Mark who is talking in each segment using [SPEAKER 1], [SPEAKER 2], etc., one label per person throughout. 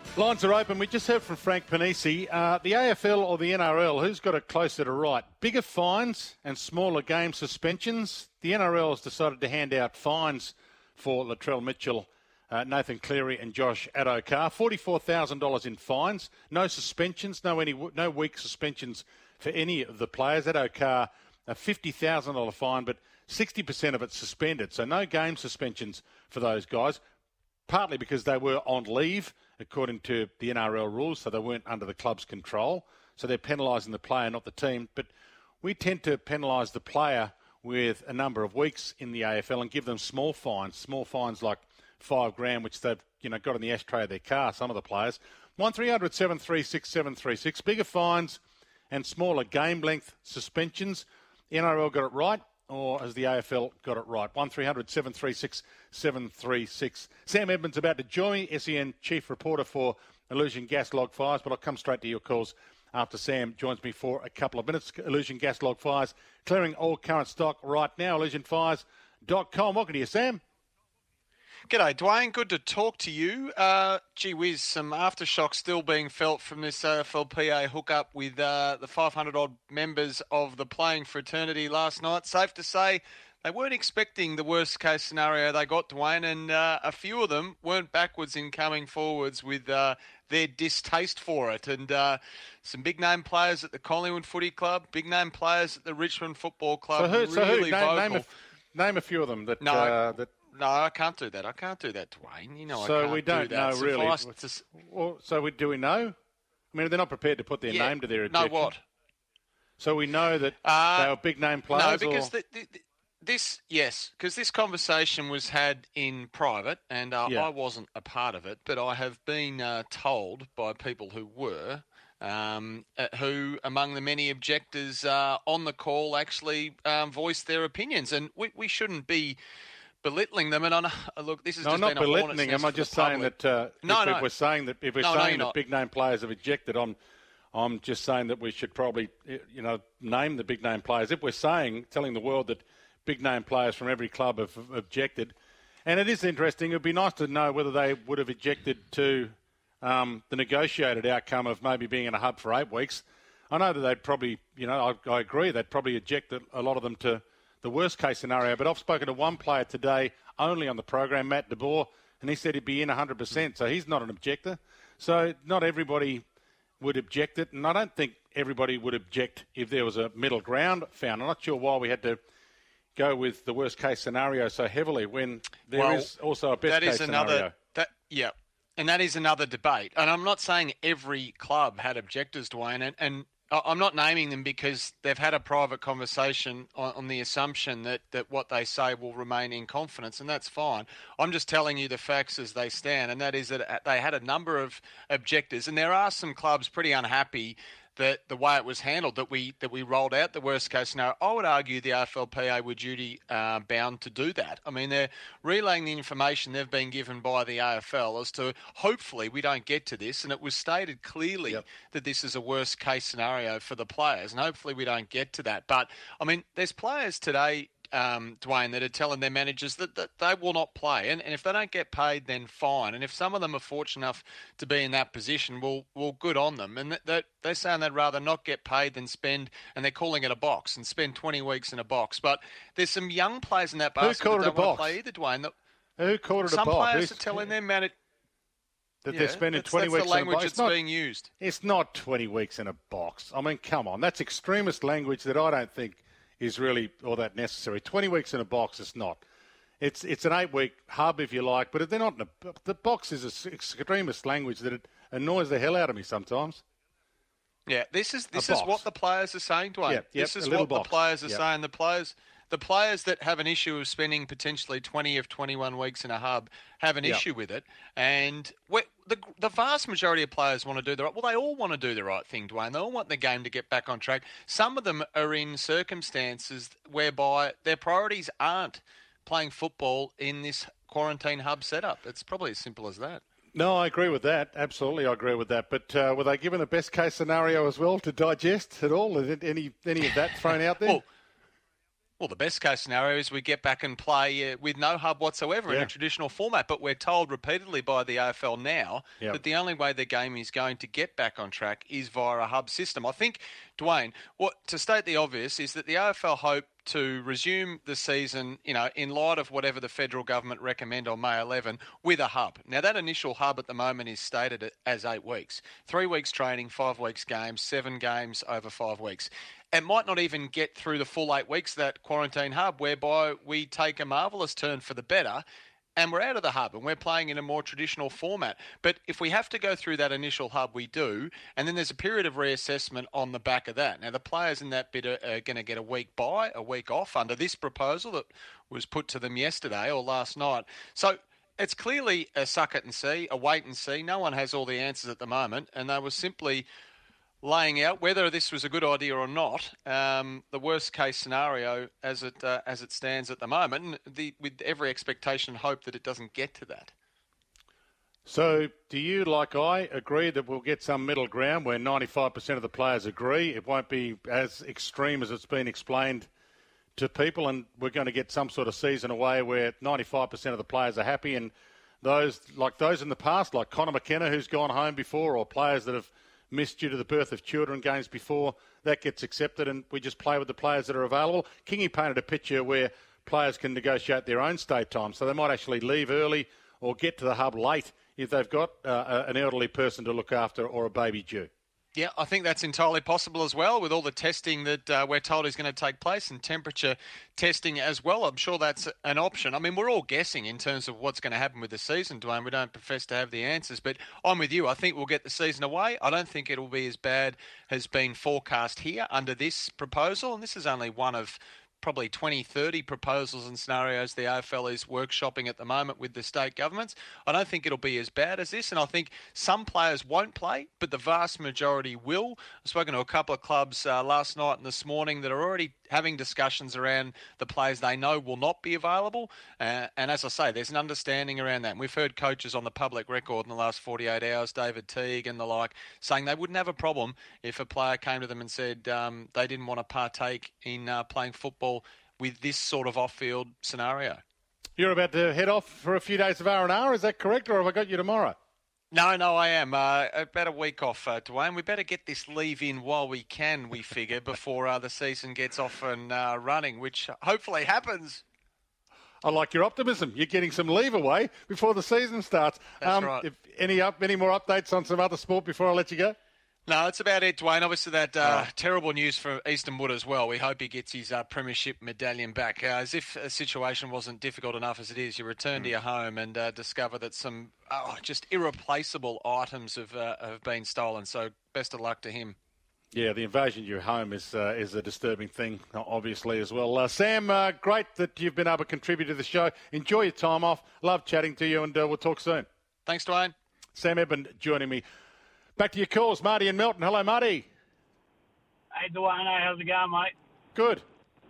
[SPEAKER 1] Lines are open. We just heard from Frank Panisi. The AFL or the NRL, who's got it closer to right? Bigger fines and smaller game suspensions. The NRL has decided to hand out fines for Latrell Mitchell, Nathan Cleary and Josh Addo-Carr. $44,000 in fines. No suspensions, no weak suspensions for any of the players. Addo-Carr, a $50,000 fine, but 60% of it suspended. So no game suspensions for those guys, partly because they were on leave, according to the NRL rules, so they weren't under the club's control. So they're penalising the player, not the team. But we tend to penalise the player with a number of weeks in the AFL and give them small fines like $5,000, which they've got in the ashtray of their car, some of the players. 1300 736 736. Bigger fines and smaller game length suspensions. NRL got it right, or has the AFL got it right? 1300 736 736. Sam Edmonds about to join me, SEN Chief Reporter for Illusion Gas Log Fires, but I'll come straight to your calls after Sam joins me for a couple of minutes. Illusion Gas Log Fires, clearing all current stock right now. IllusionFires.com. Welcome to you, Sam.
[SPEAKER 2] G'day, Dwayne. Good to talk to you. Gee whiz, some aftershock still being felt from this AFLPA hookup with the 500-odd members of the playing fraternity last night. Safe to say they weren't expecting the worst-case scenario they got, Dwayne, and a few of them weren't backwards in coming forwards with their distaste for it. And some big-name players at the Collingwood Footy Club, big-name players at the Richmond Football Club.
[SPEAKER 1] So who? Name a few of them that...
[SPEAKER 2] No, I can't do that. Dwayne.
[SPEAKER 1] So I can't we don't do that. Know really. Do we know? I mean, they're not prepared to put their name to their objection.
[SPEAKER 2] No, what?
[SPEAKER 1] So we know that they were big name players.
[SPEAKER 2] No, because this conversation was had in private, and I wasn't a part of it, but I have been told by people who were. Who, among the many objectors on the call, actually voiced their opinions, and we shouldn't be belittling them. And look, this is just
[SPEAKER 1] not belittling them. I'm just saying that if we're saying that big name players have ejected, I'm just saying that we should probably name the big name players. If we're telling the world that big name players from every club have objected, and it is interesting. It'd be nice to know whether they would have ejected to the negotiated outcome of maybe being in a hub for 8 weeks. I know that they'd probably, I agree, they'd probably eject a lot of them to the worst case scenario. But I've spoken to one player today only on the program, Matt DeBoer, and he said he'd be in 100%. So he's not an objector. So not everybody would object it. And I don't think everybody would object if there was a middle ground found. I'm not sure why we had to go with the worst case scenario so heavily when there is also a best case scenario.
[SPEAKER 2] And that is another debate. And I'm not saying every club had objectors, Dwayne, and I'm not naming them because they've had a private conversation on the assumption that what they say will remain in confidence, and that's fine. I'm just telling you the facts as they stand, and that is that they had a number of objectors, and there are some clubs pretty unhappy that the way it was handled, that we rolled out the worst case scenario. I would argue the AFLPA were duty bound to do that. I mean, they're relaying the information they've been given by the AFL as to hopefully we don't get to this, and it was stated clearly that this is a worst case scenario for the players, and hopefully we don't get to that. But I mean, there's players today, Dwayne, that are telling their managers that they will not play. And if they don't get paid, then fine. And if some of them are fortunate enough to be in that position, well good on them. And they're saying they'd rather not get paid than spend, and they're calling it a box, and spend 20 weeks in a box. But there's some young players in that basket that don't want to play either, Dwayne.
[SPEAKER 1] Who called it a box?
[SPEAKER 2] Some players are telling their manager
[SPEAKER 1] that they're spending 20 weeks in a box.
[SPEAKER 2] That's the language that's being used.
[SPEAKER 1] It's not 20 weeks in a box. I mean, come on. That's extremist language that I don't think is really all that necessary. 20 weeks in a box is not. It's an 8-week hub, if you like, but they're not. The box is an extremist language that it annoys the hell out of me sometimes.
[SPEAKER 2] Yeah, this is what the players are saying, Dwayne. This is what the players are saying. The players that have an issue of spending potentially 20 of 21 weeks in a hub have an issue with it. And the vast majority of players want to do the right. Well, they all want to do the right thing, Dwayne. They all want the game to get back on track. Some of them are in circumstances whereby their priorities aren't playing football in this quarantine hub setup. It's probably as simple as that.
[SPEAKER 1] No, I agree with that. Absolutely, I agree with that. But were they given a best case scenario as well to digest at all? Is any of that thrown out there?
[SPEAKER 2] Well, Well, the best case scenario is we get back and play with no hub whatsoever in a traditional format. But we're told repeatedly by the AFL now that the only way the game is going to get back on track is via a hub system. I think, Dwayne, to state the obvious is that the AFL hope to resume the season, in light of whatever the federal government recommend on May 11 with a hub. Now, that initial hub at the moment is stated as 8 weeks. 3 weeks training, 5 weeks games, 7 games over 5 weeks. It might not even get through the full 8 weeks, that quarantine hub, whereby we take a marvellous turn for the better and we're out of the hub and we're playing in a more traditional format. But if we have to go through that initial hub, we do. And then there's a period of reassessment on the back of that. Now, the players in that bit are going to get a week by, a week off under this proposal that was put to them yesterday or last night. So it's clearly a suck it and see, a wait and see. No one has all the answers at the moment. And they were simply laying out whether this was a good idea or not, the worst case scenario as it stands at the moment, and with every expectation and hope that it doesn't get to that.
[SPEAKER 1] So do you, like I, agree that we'll get some middle ground where 95% of the players agree it won't be as extreme as it's been explained to people, and we're going to get some sort of season away where 95% of the players are happy, and those in the past, like Connor McKenna, who's gone home before, or players that have missed due to the birth of children games before, that gets accepted and we just play with the players that are available. Kingy painted a picture where players can negotiate their own state time, so they might actually leave early or get to the hub late if they've got an elderly person to look after or a baby due.
[SPEAKER 2] Yeah, I think that's entirely possible as well, with all the testing that we're told is going to take place and temperature testing as well. I'm sure that's an option. I mean, we're all guessing in terms of what's going to happen with the season, Dwayne. We don't profess to have the answers, but I'm with you. I think we'll get the season away. I don't think it'll be as bad as been forecast here under this proposal, and this is only one of probably 20, 30 proposals and scenarios the AFL is workshopping at the moment with the state governments. I don't think it'll be as bad as this, and I think some players won't play, but the vast majority will. I've spoken to a couple of clubs last night and this morning that are already having discussions around the players they know will not be available. And as I say, there's an understanding around that. And we've heard coaches on the public record in the last 48 hours, David Teague and the like, saying they wouldn't have a problem if a player came to them and said they didn't want to partake in playing football with this sort of off-field scenario.
[SPEAKER 1] You're about to head off for a few days of R&R, is that correct, or have I got you tomorrow?
[SPEAKER 2] No, I am. About a week off, Dwayne. We better get this leave in while we can, we figure, before the season gets off and running, which hopefully happens.
[SPEAKER 1] I like your optimism. You're getting some leave away before the season starts.
[SPEAKER 2] That's right.
[SPEAKER 1] If any more updates on some other sport before I let you go?
[SPEAKER 2] No, it's about it, Dwayne. Obviously, that terrible news for Easton Wood as well. We hope he gets his premiership medallion back. As if a situation wasn't difficult enough as it is, you return to your home and discover that some just irreplaceable items have been stolen. So best of luck to him.
[SPEAKER 1] Yeah, the invasion of your home is a disturbing thing, obviously, as well. Sam, great that you've been able to contribute to the show. Enjoy your time off. Love chatting to you, and we'll talk soon.
[SPEAKER 2] Thanks, Dwayne.
[SPEAKER 1] Sam Edmund joining me. Back to your calls, Marty and Melton. Hello, Marty.
[SPEAKER 3] Hey, Dwayne. How's it going, mate?
[SPEAKER 1] Good.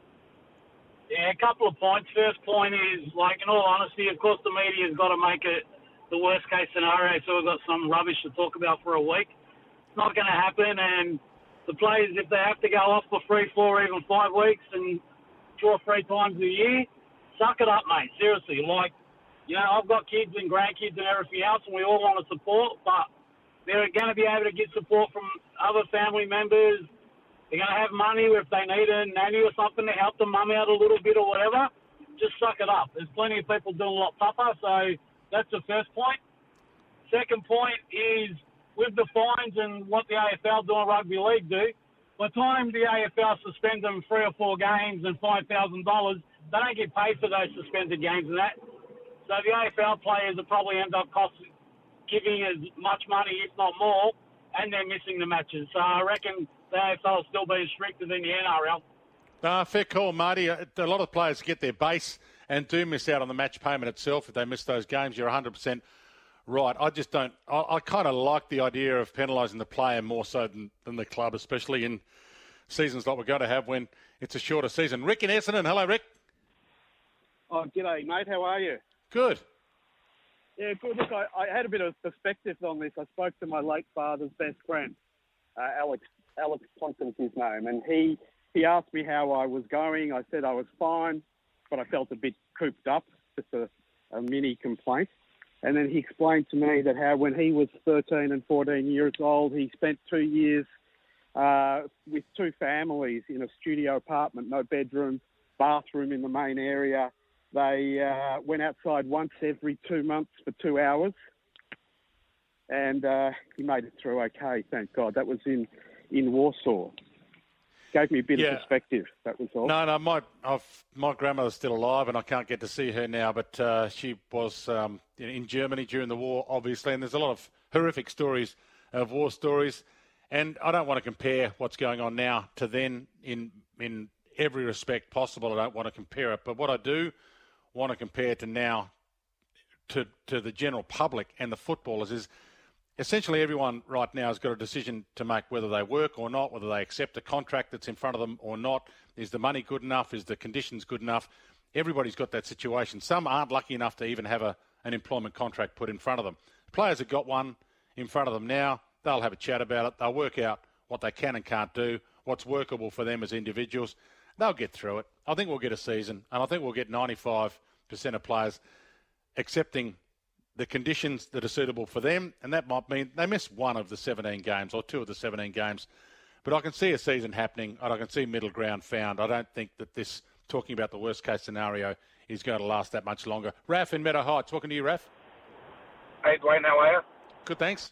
[SPEAKER 3] Yeah, a couple of points. First point is, in all honesty, of course, the media's got to make it the worst-case scenario, so we've got some rubbish to talk about for a week. It's not going to happen, and the players, if they have to go off for 3, 4, even 5 weeks and 2 or 3 times a year, suck it up, mate. Seriously. I've got kids and grandkids and everything else, and we all want to support, but they're going to be able to get support from other family members. They're going to have money if they need a nanny or something to help the mum out a little bit or whatever. Just suck it up. There's plenty of people doing a lot tougher, so that's the first point. Second point is with the fines and what the AFL do and Rugby League do, by the time the AFL suspend them 3 or 4 games and $5,000, they don't get paid for those suspended games and that. So the AFL players will probably end up giving as much money, if not more, and they're missing the matches. So I reckon the AFL will still be as strict as in the NRL.
[SPEAKER 1] Fair call, Marty. A lot of players get their base and do miss out on the match payment itself if they miss those games. You're 100% right. I just don't. I kind of like the idea of penalising the player more so than the club, especially in seasons like we're going to have when it's a shorter season. Rick in Essendon. Hello, Rick.
[SPEAKER 4] Oh, g'day, mate. How are you?
[SPEAKER 1] Good.
[SPEAKER 4] Yeah, good. Look, I had a bit of perspective on this. I spoke to my late father's best friend, Alex Ponton's his name, and he he asked me how I was going. I said I was fine, but I felt a bit cooped up, just a mini complaint. And then he explained to me that how when he was 13 and 14 years old, he spent 2 years with two families in a studio apartment, no bedroom, bathroom in the main area. They went outside once every 2 months for 2 hours. And he made it through okay, thank God. That was in Warsaw. Gave me a bit of perspective, that was all.
[SPEAKER 1] No, my grandmother's still alive and I can't get to see her now, but she was in Germany during the war, obviously, and there's a lot of horrific stories of war stories, and I don't want to compare what's going on now to then in every respect possible. I don't want to compare it, but what I do want to compare to now to the general public and the footballers is essentially everyone right now has got a decision to make whether they work or not, whether they accept a contract that's in front of them or not. Is the money good enough? Is the conditions good enough? Everybody's got that situation. Some aren't lucky enough to even have an employment contract put in front of them. Players have got one in front of them now. They'll have a chat about it. They'll work out what they can and can't do, what's workable for them as individuals. They'll get through it. I think we'll get a season, and I think we'll get 95% of players accepting the conditions that are suitable for them, and that might mean they miss one of the 17 games or two of the 17 games. But I can see a season happening, and I can see middle ground found. I don't think that this, talking about the worst-case scenario, is going to last that much longer. Raf in Meadow Heights. Talking to you, Raf.
[SPEAKER 5] Hey, Dwayne, how are you?
[SPEAKER 1] Good, thanks.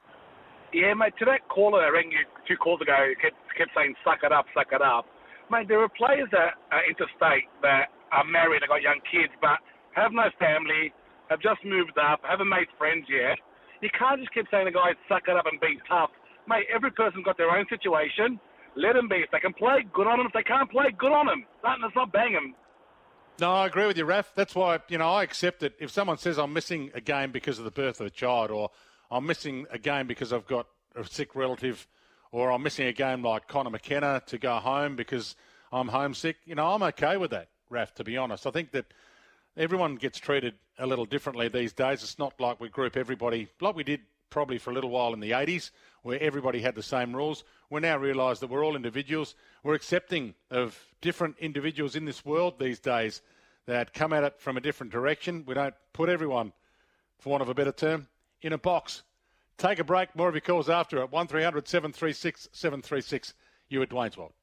[SPEAKER 5] Yeah, mate, to that caller that rang you 2 calls ago, kept saying, suck it up, suck it up. Mate, there are players that are interstate that are married, they've got young kids, but have no family, have just moved up, haven't made friends yet. You can't just keep saying to guys, suck it up and be tough. Mate, every person's got their own situation. Let them be. If they can play, good on them. If they can't play, good on them. Let's not bang them.
[SPEAKER 1] No, I agree with you, Raf. That's why, I accept it. If someone says I'm missing a game because of the birth of a child, or I'm missing a game because I've got a sick relative, or I'm missing a game like Connor McKenna to go home because I'm homesick, I'm okay with that, Raf, to be honest. I think that everyone gets treated a little differently these days. It's not like we group everybody, like we did probably for a little while in the 80s, where everybody had the same rules. We now realise that we're all individuals. We're accepting of different individuals in this world these days that come at it from a different direction. We don't put everyone, for want of a better term, in a box. Take a break. More of your calls after it. 1300 736 736. You at Dwayne's World.